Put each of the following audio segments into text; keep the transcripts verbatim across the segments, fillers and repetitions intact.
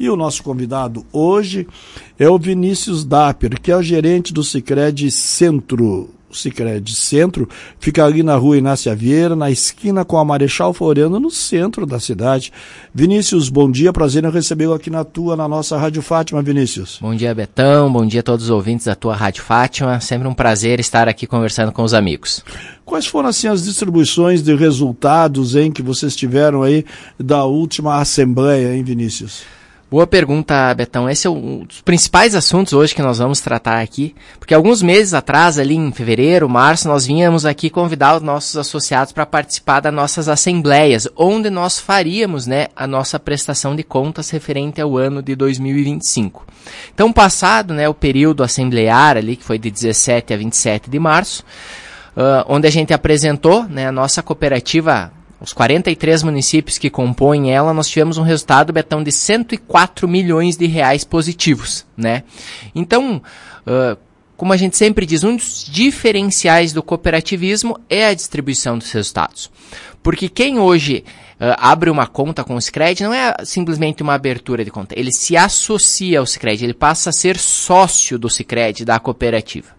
E o nosso convidado hoje é o Vinícius Dapper, que é o gerente do Sicredi Centro. O Sicredi Centro fica ali na rua Inácia Vieira, na esquina com a Marechal Floriano, no centro da cidade. Vinícius, bom dia, prazer em recebê-lo aqui na tua, na nossa Rádio Fátima, Vinícius. Bom dia, Betão, bom dia a todos os ouvintes da tua Rádio Fátima, sempre um prazer estar aqui conversando com os amigos. Quais foram assim as distribuições de resultados, hein, que vocês tiveram aí da última Assembleia, hein, Vinícius? Boa pergunta, Betão. Esse é um dos principais assuntos hoje que nós vamos tratar aqui, porque alguns meses atrás, ali em fevereiro, março, nós vínhamos aqui convidar os nossos associados para participar das nossas assembleias, onde nós faríamos, né, a nossa prestação de contas referente ao ano de dois mil e vinte e cinco. Então, passado, né, o período assemblear ali, que foi de dezessete a vinte e sete de março, uh, onde a gente apresentou, né, a nossa cooperativa. Os quarenta e três municípios que compõem ela, nós tivemos um resultado, Betão, de cento e quatro milhões de reais positivos, né? Então, uh, como a gente sempre diz, um dos diferenciais do cooperativismo é a distribuição dos resultados. Porque quem hoje uh, abre uma conta com o Sicredi não é simplesmente uma abertura de conta, ele se associa ao Sicredi, ele passa a ser sócio do Sicredi, da cooperativa.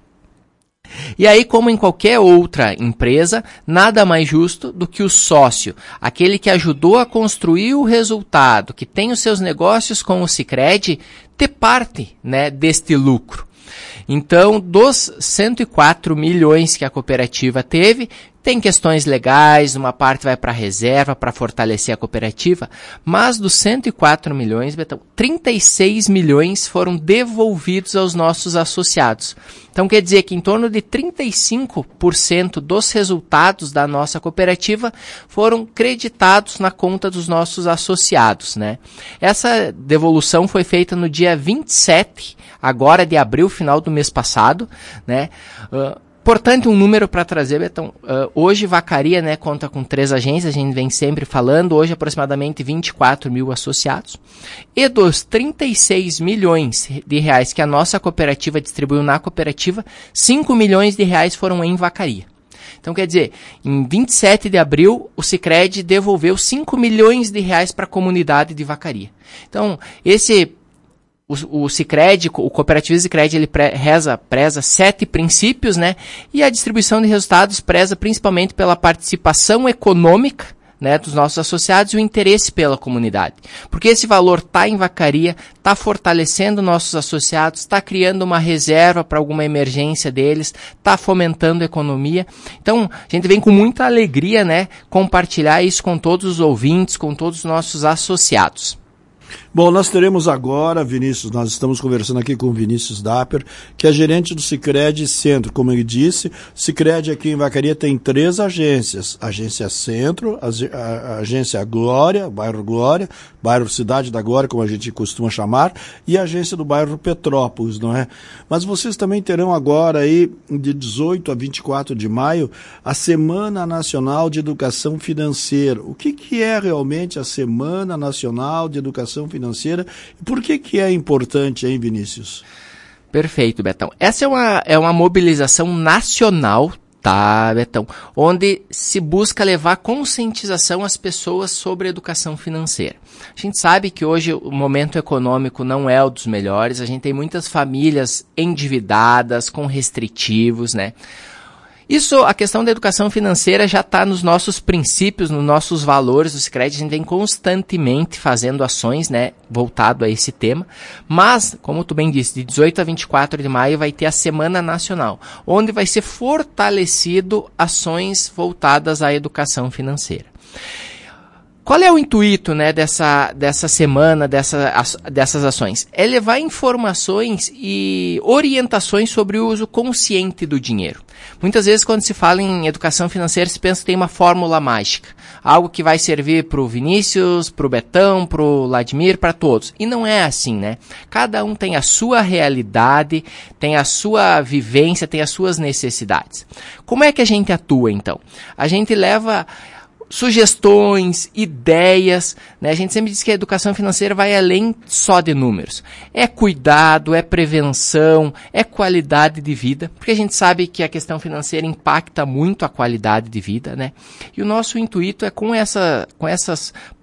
E aí, como em qualquer outra empresa, nada mais justo do que o sócio, aquele que ajudou a construir o resultado, que tem os seus negócios com o Sicredi, ter parte, né, deste lucro. Então, dos cento e quatro milhões que a cooperativa teve, tem questões legais, uma parte vai para a reserva, para fortalecer a cooperativa, mas dos cento e quatro milhões, Betão, trinta e seis milhões foram devolvidos aos nossos associados. Então quer dizer que em torno de trinta e cinco por cento dos resultados da nossa cooperativa foram creditados na conta dos nossos associados, né? Essa devolução foi feita no dia vinte e sete, agora de abril, final do mês passado, né? Uh, Importante um número para trazer, Betão. Uh, hoje Vacaria, né, conta com três agências, a gente vem sempre falando, hoje aproximadamente vinte e quatro mil associados. E dos trinta e seis milhões de reais que a nossa cooperativa distribuiu na cooperativa, cinco milhões de reais foram em Vacaria. Então, quer dizer, em vinte e sete de abril, o Sicredi devolveu cinco milhões de reais para a comunidade de Vacaria. Então, esse... O, o Sicredi, o cooperativismo Sicredi, ele pre, reza, preza sete princípios, né? E a distribuição de resultados preza principalmente pela participação econômica, né, dos nossos associados e o interesse pela comunidade. Porque esse valor está em Vacaria, está fortalecendo nossos associados, está criando uma reserva para alguma emergência deles, está fomentando a economia. Então, a gente vem com muita alegria, né, compartilhar isso com todos os ouvintes, com todos os nossos associados. Bom, nós teremos agora, Vinícius, nós estamos conversando aqui com o Vinícius Dapper, que é gerente do Sicredi Centro. Como ele disse, o Sicredi aqui em Vacaria tem três agências. Agência Centro, a, a, a Agência Glória, bairro Glória, bairro Cidade da Glória, como a gente costuma chamar, e a agência do bairro Petrópolis, não é? Mas vocês também terão agora aí, de dezoito a vinte e quatro de maio, a Semana Nacional de Educação Financeira. O que, que é realmente a Semana Nacional de Educação Financeira? E por que que é importante, hein, Vinícius? Perfeito, Betão. Essa é uma, é uma mobilização nacional, tá, Betão? Onde se busca levar conscientização às pessoas sobre a educação financeira. A gente sabe que hoje o momento econômico não é o dos melhores, a gente tem muitas famílias endividadas, com restritivos, né? Isso, a questão da educação financeira já está nos nossos princípios, nos nossos valores do Sicredi. A gente vem constantemente fazendo ações, né, voltado a esse tema. Mas, como tu bem disse, de dezoito a vinte e quatro de maio vai ter a Semana Nacional, onde vai ser fortalecido ações voltadas à educação financeira. Qual é o intuito, né, dessa, dessa semana, dessa, as, dessas ações? É levar informações e orientações sobre o uso consciente do dinheiro. Muitas vezes, quando se fala em educação financeira, se pensa que tem uma fórmula mágica. Algo que vai servir para o Vinícius, para o Betão, para o Vladimir, para todos. E não é assim, né? Cada um tem a sua realidade, tem a sua vivência, tem as suas necessidades. Como é que a gente atua, então? A gente leva sugestões, ideias, né? A gente sempre diz que a educação financeira vai além só de números. É cuidado, é prevenção, é qualidade de vida, porque a gente sabe que a questão financeira impacta muito a qualidade de vida, né? E o nosso intuito é com, essa, com essas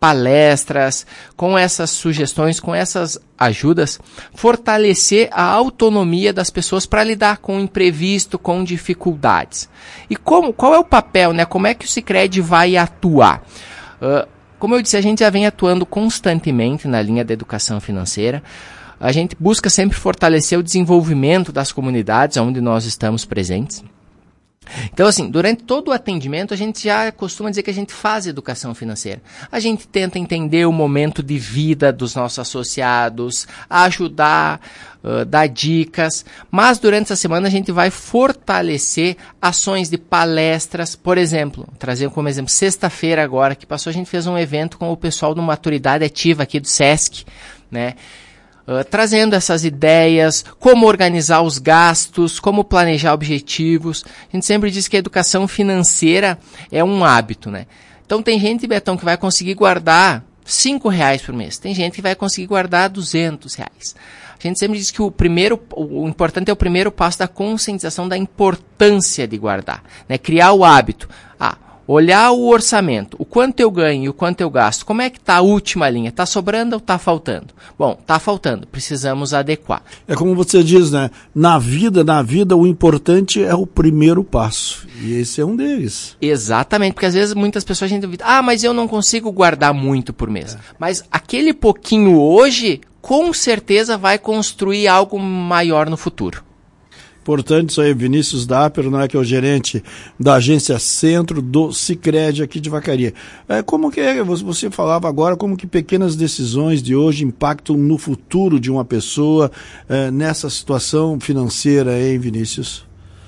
palestras, com essas sugestões, com essas ajudas, fortalecer a autonomia das pessoas para lidar com o imprevisto, com dificuldades. E como, qual é o papel, né? Como é que o Sicredi vai atuar? Uh, como eu disse, a gente já vem atuando constantemente na linha da educação financeira. A gente busca sempre fortalecer o desenvolvimento das comunidades onde nós estamos presentes. Então, assim, durante todo o atendimento, a gente já costuma dizer que a gente faz educação financeira. A gente tenta entender o momento de vida dos nossos associados, ajudar, uh, dar dicas, mas durante essa semana a gente vai fortalecer ações de palestras. Por exemplo, trazer como exemplo, sexta-feira agora que passou, a gente fez um evento com o pessoal do Maturidade Ativa aqui do SESC, né? Uh, trazendo essas ideias, como organizar os gastos, como planejar objetivos. A gente sempre diz que a educação financeira é um hábito, né? Então tem gente, Betão, que vai conseguir guardar cinco reais por mês. Tem gente que vai conseguir guardar duzentos reais. A gente sempre diz que o primeiro, o importante é o primeiro passo da conscientização da importância de guardar, né? Criar o hábito. Ah, olhar o orçamento, o quanto eu ganho e o quanto eu gasto, como é que está a última linha? Está sobrando ou está faltando? Bom, está faltando, precisamos adequar. É como você diz, né? Na vida, na vida, o importante é o primeiro passo. E esse é um deles. Exatamente, porque às vezes muitas pessoas a gente duvida, ah, mas eu não consigo guardar muito por mês. É. Mas aquele pouquinho hoje, com certeza vai construir algo maior no futuro. Importante isso aí, Vinícius Dapper, não é, que é o gerente da agência Centro do Sicredi aqui de Vacaria. É, como que é, você falava agora, como que pequenas decisões de hoje impactam no futuro de uma pessoa é, nessa situação financeira, hein, Vinícius?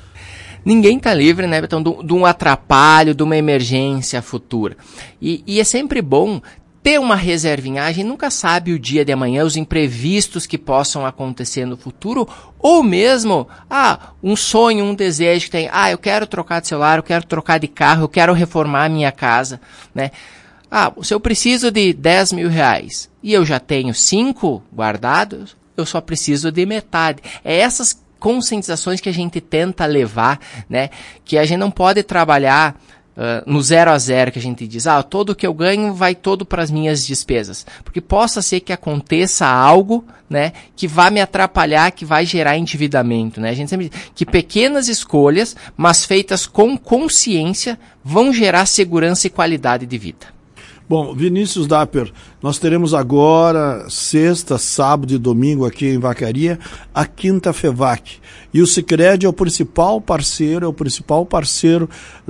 Ninguém está livre, né, Betão, de um atrapalho, de uma emergência futura. E, e é sempre bom ter uma reservinha. A gente nunca sabe o dia de amanhã, os imprevistos que possam acontecer no futuro, ou mesmo, ah, um sonho, um desejo que tem, ah, eu quero trocar de celular, eu quero trocar de carro, eu quero reformar a minha casa, né? Ah, se eu preciso de dez mil reais e eu já tenho cinco guardados, eu só preciso de metade. É essas conscientizações que a gente tenta levar, né? Que a gente não pode trabalhar Uh, no zero a zero, que a gente diz, ah, todo o que eu ganho vai todo para as minhas despesas. Porque possa ser que aconteça algo, né, que vai me atrapalhar, que vai gerar endividamento, né? A gente sempre diz que pequenas escolhas, mas feitas com consciência, vão gerar segurança e qualidade de vida. Bom, Vinícius Dapper, nós teremos agora, sexta, sábado e domingo aqui em Vacaria, a quinta FEVAC. E o Sicredi é o principal parceiro, é o principal parceiro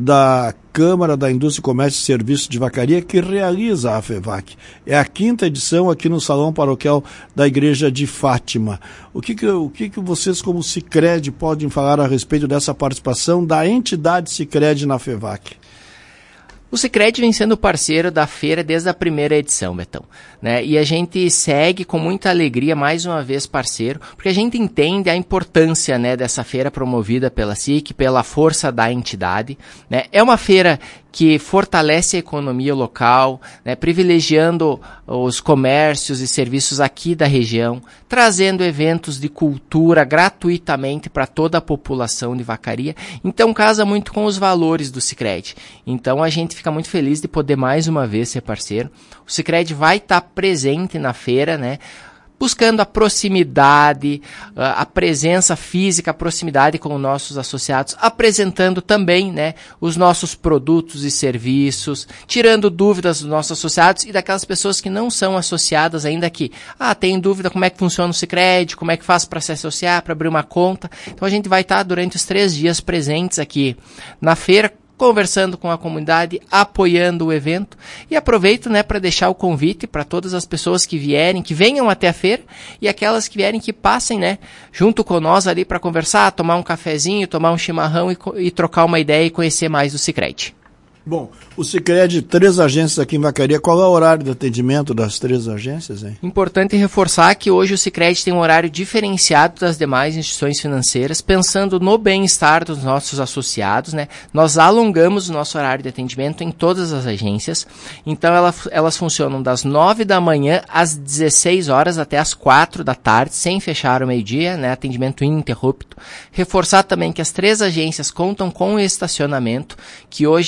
da Câmara da Indústria, Comércio e Serviços de Vacaria, que realiza a FEVAC. É a quinta edição aqui no Salão Paroquial da Igreja de Fátima. O que que, o que que vocês, como Sicredi, podem falar a respeito dessa participação da entidade Sicredi na FEVAC? O Sicredi vem sendo parceiro da feira desde a primeira edição, Betão, né? E a gente segue com muita alegria, mais uma vez parceiro, porque a gente entende a importância, né, dessa feira promovida pela S I C, pela força da entidade, né? É uma feira que fortalece a economia local, né, privilegiando os comércios e serviços aqui da região, trazendo eventos de cultura gratuitamente para toda a população de Vacaria. Então casa muito com os valores do Sicredi. Então a gente fica muito feliz de poder mais uma vez ser parceiro. O Sicredi vai estar presente na feira, né, buscando a proximidade, a presença física, a proximidade com os nossos associados, apresentando também, né, os nossos produtos e serviços, tirando dúvidas dos nossos associados e daquelas pessoas que não são associadas ainda, que ah, tem dúvida como é que funciona o Sicredi, como é que faz para se associar, para abrir uma conta. Então a gente vai estar durante os três dias presentes aqui na feira, conversando com a comunidade, apoiando o evento, e aproveito, né, para deixar o convite para todas as pessoas que vierem, que venham até a feira, e aquelas que vierem que passem, né, junto com nós ali para conversar, tomar um cafezinho, tomar um chimarrão e, e trocar uma ideia e conhecer mais do Sicredi. Bom, o Sicredi, três agências aqui em Vacaria, qual é o horário de atendimento das três agências, hein? Importante reforçar que hoje o Sicredi tem um horário diferenciado das demais instituições financeiras, pensando no bem-estar dos nossos associados, né? Nós alongamos o nosso horário de atendimento em todas as agências, então ela, elas funcionam das nove da manhã às dezesseis horas até às quatro da tarde, sem fechar o meio-dia, né? Atendimento ininterrupto. Reforçar também que as três agências contam com estacionamento, que hoje é uma facilidade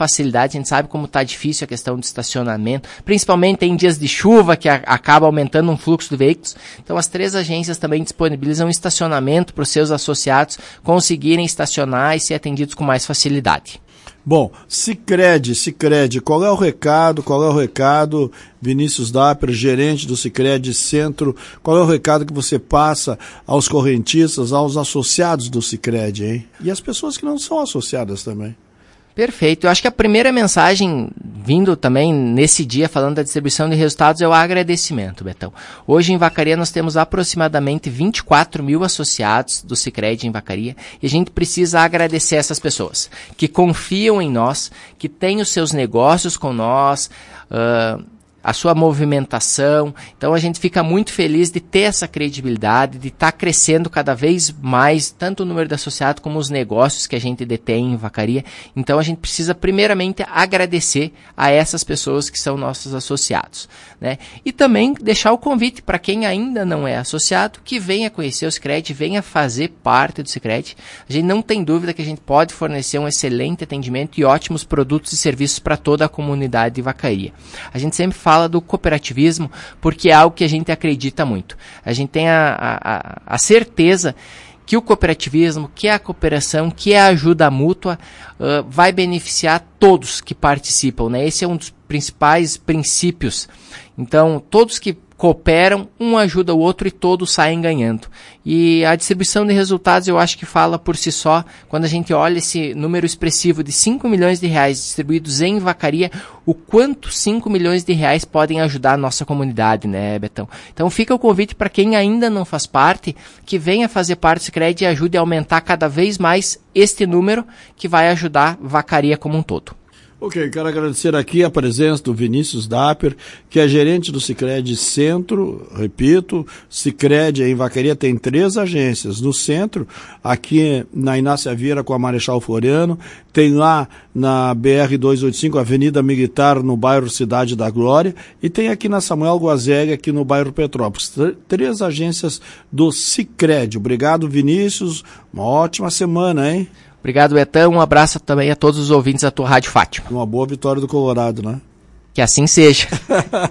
facilidade. A gente sabe como está difícil a questão do estacionamento, principalmente em dias de chuva, que a, acaba aumentando um fluxo de veículos. Então, as três agências também disponibilizam estacionamento para os seus associados conseguirem estacionar e ser atendidos com mais facilidade. Bom, Sicredi, Sicredi, qual é o recado, qual é o recado, Vinícius Dapper, gerente do Sicredi Centro, qual é o recado que você passa aos correntistas, aos associados do Sicredi, hein? E as pessoas que não são associadas também. Perfeito. Eu acho que a primeira mensagem, vindo também nesse dia, falando da distribuição de resultados, é o agradecimento, Betão. Hoje em Vacaria nós temos aproximadamente vinte e quatro mil associados do Sicredi em Vacaria, e a gente precisa agradecer essas pessoas que confiam em nós, que têm os seus negócios com nós, uh, a sua movimentação. Então a gente fica muito feliz de ter essa credibilidade, de estar tá crescendo cada vez mais, tanto o número de associados como os negócios que a gente detém em Vacaria. Então a gente precisa primeiramente agradecer a essas pessoas que são nossos associados, né? E também deixar o convite para quem ainda não é associado, que venha conhecer o Sicredi, venha fazer parte do Sicredi. A gente não tem dúvida que a gente pode fornecer um excelente atendimento e ótimos produtos e serviços para toda a comunidade de Vacaria. A gente sempre fala do cooperativismo porque é algo que a gente acredita muito. A gente tem a, a, a certeza que o cooperativismo, que a cooperação, que a ajuda mútua uh, vai beneficiar todos que participam, né? Esse é um dos principais princípios. Então, todos que cooperam, um ajuda o outro e todos saem ganhando. E a distribuição de resultados eu acho que fala por si só. Quando a gente olha esse número expressivo de cinco milhões de reais distribuídos em Vacaria, o quanto cinco milhões de reais podem ajudar a nossa comunidade, né, Betão? Então fica o convite para quem ainda não faz parte, que venha fazer parte do Sicredi e ajude a aumentar cada vez mais este número, que vai ajudar Vacaria como um todo. Ok, quero agradecer aqui a presença do Vinícius Dapper, que é gerente do Sicredi Centro. Repito, Sicredi em Vacaria tem três agências. No centro, aqui na Inácia Vieira com a Marechal Floriano, tem lá na B R duzentos e oitenta e cinco, Avenida Militar, no bairro Cidade da Glória, e tem aqui na Samuel Guazeg, aqui no bairro Petrópolis. Três agências do Sicredi. Obrigado, Vinícius. Uma ótima semana, hein? Obrigado, Betão. Um abraço também a todos os ouvintes da tua Rádio Fátima. Uma boa vitória do Colorado, né? Que assim seja.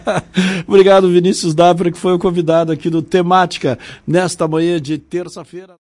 Obrigado, Vinícius Dapper, que foi o convidado aqui do Temática nesta manhã de terça-feira.